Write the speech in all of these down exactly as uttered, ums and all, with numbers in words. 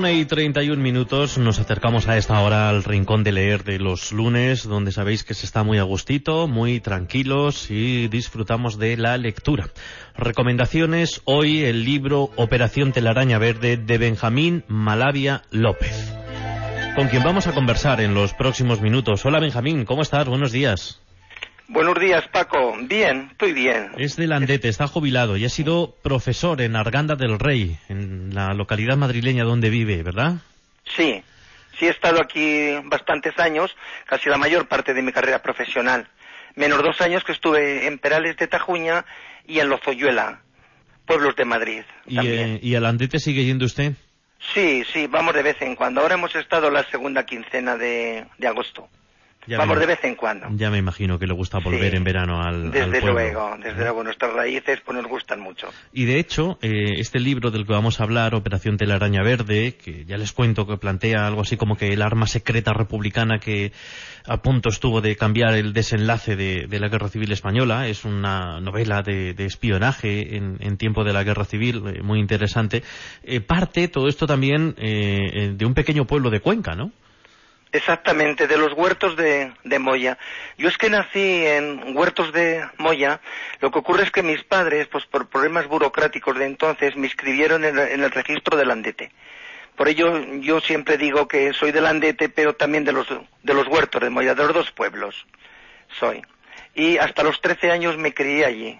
Una y treinta y un minutos, nos acercamos a esta hora al rincón de leer de los lunes, donde sabéis que se está muy a gustito, muy tranquilos y disfrutamos de la lectura. Recomendaciones, hoy el libro Operación Telaraña Verde de Benjamín Malavia López, con quien vamos a conversar en los próximos minutos. Hola Benjamín, ¿cómo estás? Buenos días. Buenos días, Paco. Bien, estoy bien. Es de Landete, está jubilado y ha sido profesor en Arganda del Rey, en la localidad madrileña donde vive, ¿verdad? Sí, sí he estado aquí bastantes años, casi la mayor parte de mi carrera profesional. Menos dos años que estuve en Perales de Tajuña y en Lozoyuela, pueblos de Madrid. ¿Y, eh, ¿y a Landete sigue yendo usted? Sí, sí, vamos de vez en cuando. Ahora hemos estado la segunda quincena de, de agosto. Ya Vamos me, de vez en cuando. Ya me imagino que le gusta volver sí, en verano al, desde al pueblo. luego, desde luego. Nuestras raíces pues nos gustan mucho. Y de hecho, eh, este libro del que vamos a hablar, Operación Telaraña Verde, que ya les cuento que plantea algo así como que el arma secreta republicana que a punto estuvo de cambiar el desenlace de, de la Guerra Civil Española, es una novela de, de espionaje en, en tiempo de la Guerra Civil, eh, muy interesante. Eh, parte todo esto también eh, de un pequeño pueblo de Cuenca, ¿no? Exactamente, de los huertos de, de Moya. Yo es que nací en huertos de Moya. Lo que ocurre es que mis padres, pues por problemas burocráticos de entonces, me inscribieron en el, en el registro de Landete. Por ello, yo siempre digo que soy de Landete, pero también de los, de los huertos de Moya, de los dos pueblos soy. Y hasta los trece años me crié allí,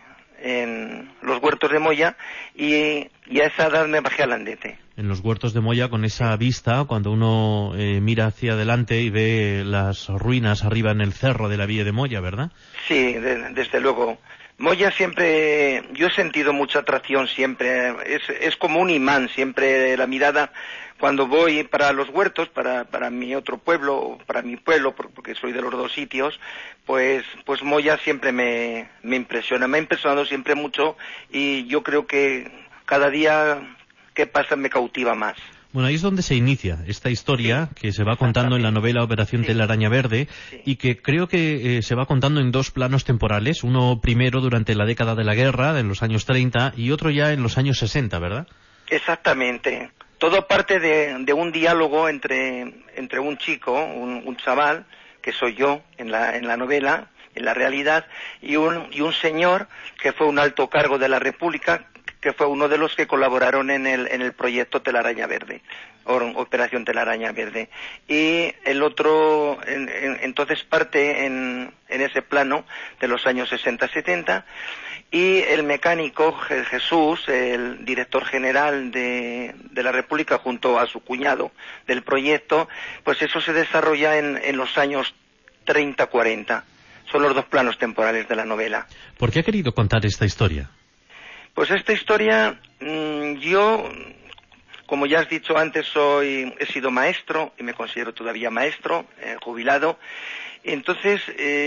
en los huertos de Moya, y, y a esa edad me bajé a Landete. En los huertos de Moya, con esa vista, cuando uno eh, mira hacia adelante y ve las ruinas arriba en el cerro de la Villa de Moya, ¿verdad? Sí, de, desde luego. Moya siempre, yo he sentido mucha atracción siempre, es, es como un imán siempre la mirada cuando voy para los huertos, para, para mi otro pueblo, para mi pueblo, porque soy de los dos sitios, pues, pues Moya siempre me, me impresiona, me ha impresionado siempre mucho y yo creo que cada día que pasa me cautiva más. Bueno, ahí es donde se inicia esta historia, sí, que se va contando en la novela Operación sí. Telaraña Verde, sí. y que creo que eh, se va contando en dos planos temporales, uno primero durante la década de la guerra, en los años treinta, y otro ya en los años sesenta, ¿verdad? Exactamente. Todo parte de, de un diálogo entre, entre un chico, un, un chaval, que soy yo en la, en la novela, en la realidad, y un, y un señor que fue un alto cargo de la República, que fue uno de los que colaboraron en el, en el proyecto Telaraña Verde, o Operación Telaraña Verde. Y el otro, en, en, entonces parte en, en ese plano de los años sesenta setenta, y el mecánico Jesús, el director general de, de la República, junto a su cuñado del proyecto, pues eso se desarrolla en, en los años treinta cuarenta. Son los dos planos temporales de la novela. ¿Por qué ha querido contar esta historia? Pues esta historia, mmm, yo, como ya has dicho antes, soy, he sido maestro y me considero todavía maestro, eh, jubilado. Entonces,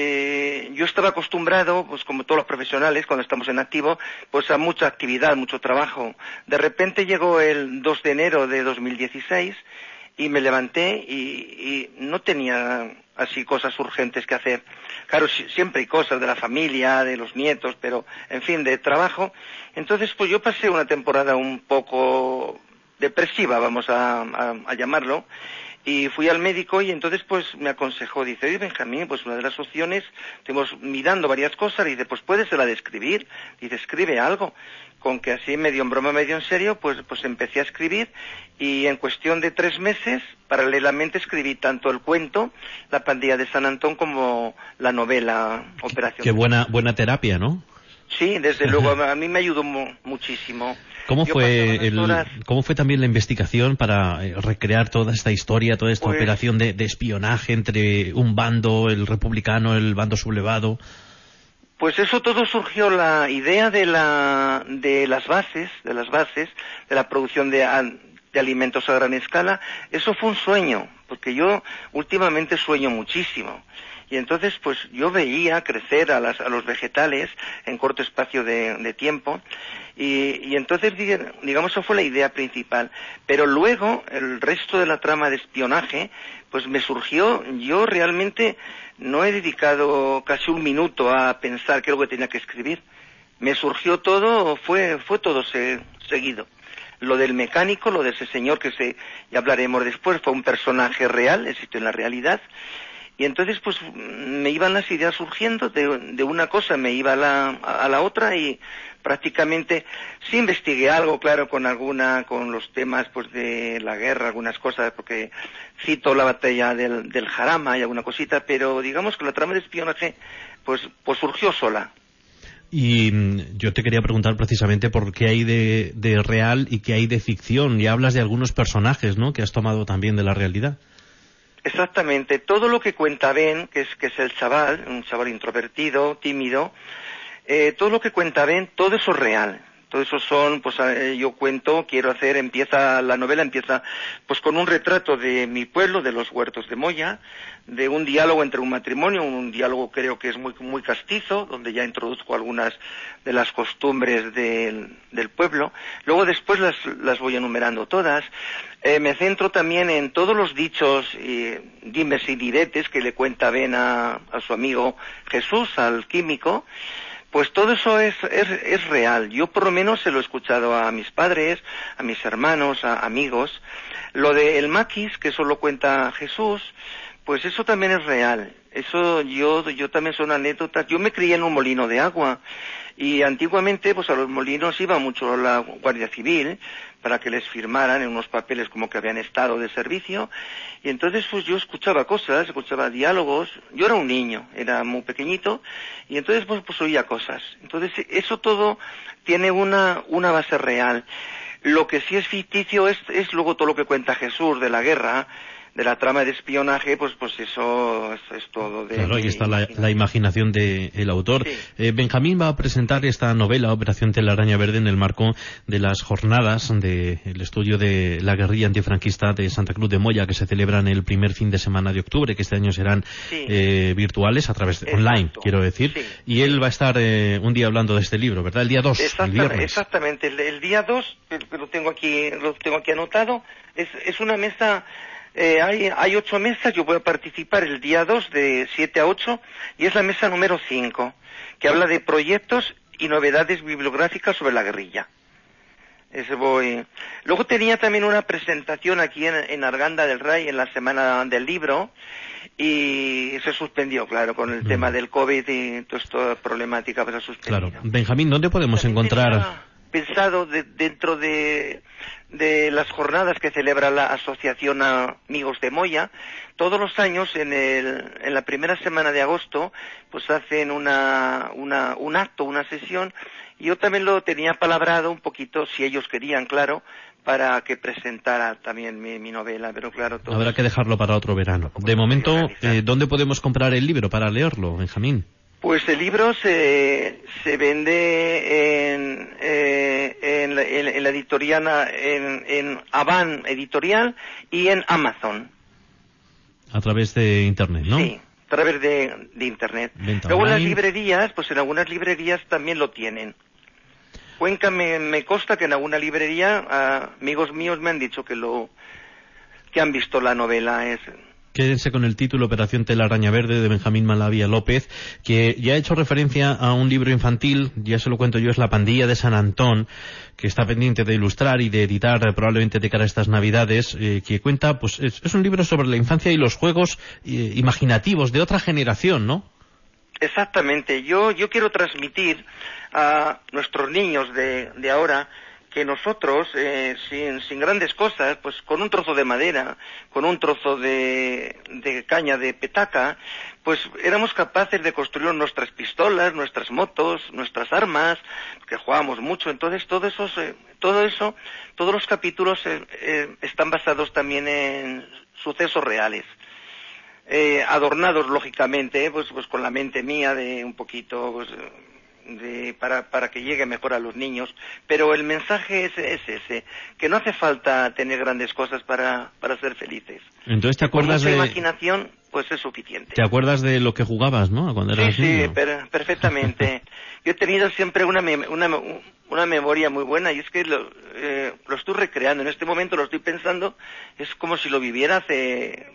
eh, yo estaba acostumbrado, pues como todos los profesionales, cuando estamos en activo, pues a mucha actividad, mucho trabajo. De repente llegó el dos de enero de dos mil dieciséis y me levanté y, y no tenía así cosas urgentes que hacer. Claro, siempre hay cosas de la familia, de los nietos, pero, en fin, de trabajo. Entonces, pues yo pasé una temporada un poco depresiva, vamos a, a, a llamarlo, y fui al médico y entonces pues me aconsejó, dice, oye Benjamín, pues una de las opciones, estuvimos mirando varias cosas, dice, pues puedes la de escribir, dice, escribe algo. Con que así medio en broma, medio en serio, pues, pues empecé a escribir y en cuestión de tres meses, paralelamente escribí tanto el cuento, La pandilla de San Antón, como la novela Operación. Qué buena, buena terapia, ¿no? Sí, desde luego, a mí me ayudó mu muchísimo. ¿Cómo fue, el, horas... ¿Cómo fue también la investigación para eh, recrear toda esta historia, toda esta pues... operación de, de espionaje entre un bando, el republicano, el bando sublevado? Pues eso todo surgió, la idea de la de las bases, de las bases, de la producción de, de alimentos a gran escala. Eso fue un sueño, porque yo últimamente sueño muchísimo. Y entonces, pues yo veía crecer a, las, a los vegetales en corto espacio de, de tiempo. Y, y entonces, digamos, eso fue la idea principal. Pero luego, el resto de la trama de espionaje, pues me surgió, yo realmente no he dedicado casi un minuto a pensar qué es lo que tenía que escribir. Me surgió todo, fue, fue todo se, seguido. Lo del mecánico, lo de ese señor que se, ya hablaremos después, fue un personaje real, existió en la realidad. Y entonces pues me iban las ideas surgiendo, de, de una cosa me iba a la, a la otra y prácticamente sí investigué algo, claro, con alguna, con los temas pues de la guerra, algunas cosas, porque cito la batalla del, del Jarama y alguna cosita, pero digamos que la trama de espionaje pues, pues surgió sola. Y yo te quería preguntar precisamente por qué hay de, de real y qué hay de ficción, y hablas de algunos personajes, ¿no?, que has tomado también de la realidad. Exactamente, todo lo que cuenta Ben, que es que es el chaval, un chaval introvertido, tímido, eh, todo lo que cuenta Ben, todo eso es real. Todo eso son, pues eh, yo cuento, quiero hacer, empieza, la novela empieza pues con un retrato de mi pueblo, de los Huertos de Moya, de un diálogo entre un matrimonio, un diálogo creo que es muy muy castizo, donde ya introduzco algunas de las costumbres del, del pueblo. Luego después las, las voy enumerando todas. Eh, me centro también en todos los dichos, y dimes y diretes que le cuenta Ben a, a su amigo Jesús, al químico. Pues todo eso es, es, es real. Yo por lo menos se lo he escuchado a mis padres, a mis hermanos, a amigos. Lo de el maquis, que solo cuenta Jesús, pues eso también es real. Eso yo, yo también son anécdotas. Yo me crié en un molino de agua y antiguamente pues a los molinos iba mucho la Guardia Civil para que les firmaran en unos papeles como que habían estado de servicio, y entonces pues yo escuchaba cosas, escuchaba diálogos. Yo era un niño, era muy pequeñito, y entonces pues, pues oía cosas. Entonces eso todo tiene una, una base real. Lo que sí es ficticio es, es luego todo lo que cuenta Jesús de la guerra, de la trama de espionaje, pues pues eso es, es todo. De claro, ahí está la, la imaginación del autor. Sí. Eh, Benjamín va a presentar esta novela, Operación Telaraña Verde, en el marco de las jornadas del estudio de la guerrilla antifranquista de Santa Cruz de Moya, que se celebran el primer fin de semana de octubre, que este año serán sí. eh, virtuales, a través de Exacto. online, quiero decir. Sí. Y él va a estar eh, un día hablando de este libro, ¿verdad? El día dos, el viernes. Exactamente, el, el día dos, que lo tengo aquí, lo tengo aquí anotado, es, es una mesa... Eh, hay, hay ocho mesas, yo voy a participar el día dos de siete a ocho, y es la mesa número cinco, que habla de proyectos y novedades bibliográficas sobre la guerrilla. Ese voy. Luego tenía también una presentación aquí en, en Arganda del Rey en la Semana del Libro, y se suspendió, claro, con el mm. tema del COVID y toda esta problemática para suspender. Claro. Benjamín, ¿dónde podemos también encontrar...? Pensado de, dentro de, de las jornadas que celebra la Asociación Amigos de Moya, todos los años en, el, en la primera semana de agosto pues hacen una, una, un acto, una sesión, y yo también lo tenía palabrado un poquito, si ellos querían, claro, para que presentara también mi, mi novela, pero claro... Todo habrá que dejarlo para otro verano. De momento, eh, ¿dónde podemos comprar el libro para leerlo, Benjamín? Pues el libro se, se vende en, eh, en, la, en, en la editorial, en, en Avan Editorial y en Amazon. A través de Internet, ¿no? Sí, a través de, de Internet. Venta Luego online. En las librerías, pues en algunas librerías también lo tienen. Cuenca me, me consta que en alguna librería, uh, amigos míos me han dicho que lo, que han visto la novela. Es... Quédense con el título Operación Telaraña Verde, de Benjamín Malavia López, que ya ha hecho referencia a un libro infantil, ya se lo cuento yo, es La Pandilla de San Antón, que está pendiente de ilustrar y de editar eh, probablemente de cara a estas Navidades, eh, que cuenta, pues es, es un libro sobre la infancia y los juegos eh, imaginativos de otra generación, ¿no? Exactamente. Yo, yo quiero transmitir a nuestros niños de, de ahora que nosotros, eh, sin, sin grandes cosas, pues con un trozo de madera, con un trozo de, de caña de petaca, pues éramos capaces de construir nuestras pistolas, nuestras motos, nuestras armas, que jugábamos mucho. Entonces todo eso, eh, todo eso, todos los capítulos eh, eh, están basados también en sucesos reales. Eh, adornados lógicamente, pues, pues con la mente mía de un poquito, pues, De, para, para que llegue mejor a los niños, pero el mensaje es, es ese, que no hace falta tener grandes cosas para, para ser felices. Entonces te acuerdas de... de... imaginación, pues es suficiente. ¿Te acuerdas de lo que jugabas, no? Cuando eras sí, niño. sí, per, perfectamente. Yo he tenido siempre una, mem una, una memoria muy buena, y es que lo, eh, lo estoy recreando, en este momento lo estoy pensando, es como si lo viviera hace... Pues,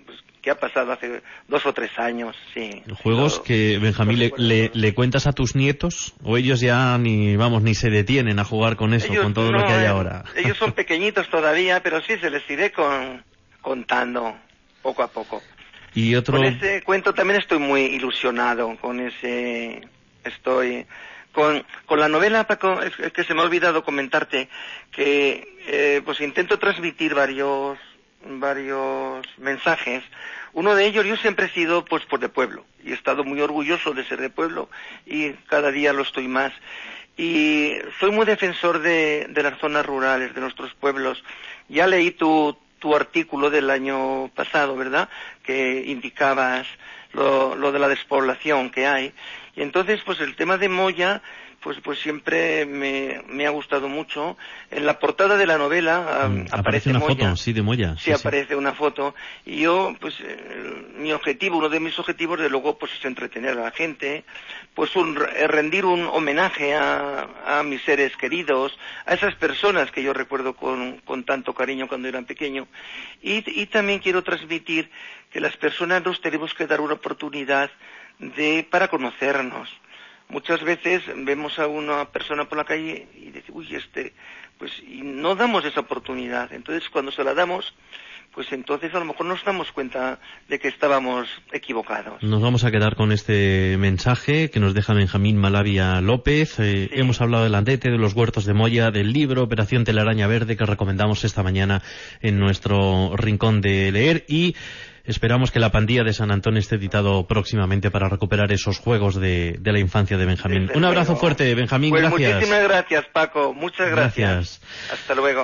que ha pasado hace dos o tres años, sí. Juegos Lo, que, Benjamín, le, le, le sí. cuentas a tus nietos, o ellos ya ni, vamos, ni se detienen a jugar con eso, ellos, con todo no, lo que hay eh, ahora. Ellos son pequeñitos todavía, pero sí se les iré con, contando poco a poco. Y otro... Con ese cuento también estoy muy ilusionado, con ese... Estoy... Con, con la novela, Paco, es, es que se me ha olvidado comentarte que eh, pues intento transmitir varios varios mensajes. Uno de ellos, yo siempre he sido pues por de pueblo y he estado muy orgulloso de ser de pueblo y cada día lo estoy más. Y soy muy defensor de, de las zonas rurales, de nuestros pueblos. Ya leí tu, tu artículo del año pasado, ¿verdad?, que indicabas lo, lo de la despoblación que hay. Y entonces, pues el tema de Moya, pues pues siempre me, me ha gustado mucho. En la portada de la novela mm, aparece, aparece una Moya. foto, sí, de Moya. Sí, sí, aparece una foto. Y yo, pues, eh, mi objetivo, uno de mis objetivos, de luego, pues es entretener a la gente, pues un, rendir un homenaje a, a mis seres queridos, a esas personas que yo recuerdo con, con tanto cariño cuando eran pequeño. Y, y también quiero transmitir que las personas nos tenemos que dar una oportunidad de para conocernos. Muchas veces vemos a una persona por la calle y decimos, uy, este, pues, y no damos esa oportunidad. Entonces, cuando se la damos, pues entonces a lo mejor nos damos cuenta de que estábamos equivocados. Nos vamos a quedar con este mensaje que nos deja Benjamín Malavia López. Eh, sí. Hemos hablado del Andete, de los huertos de Moya, del libro Operación Telaraña Verde, que recomendamos esta mañana en nuestro rincón de leer, y esperamos que La Pandilla de San Antón esté editado próximamente para recuperar esos juegos de, de la infancia de Benjamín. Desde Un abrazo luego. fuerte, Benjamín, Pues gracias. Muchísimas gracias, Paco. Muchas gracias. Gracias. Hasta luego.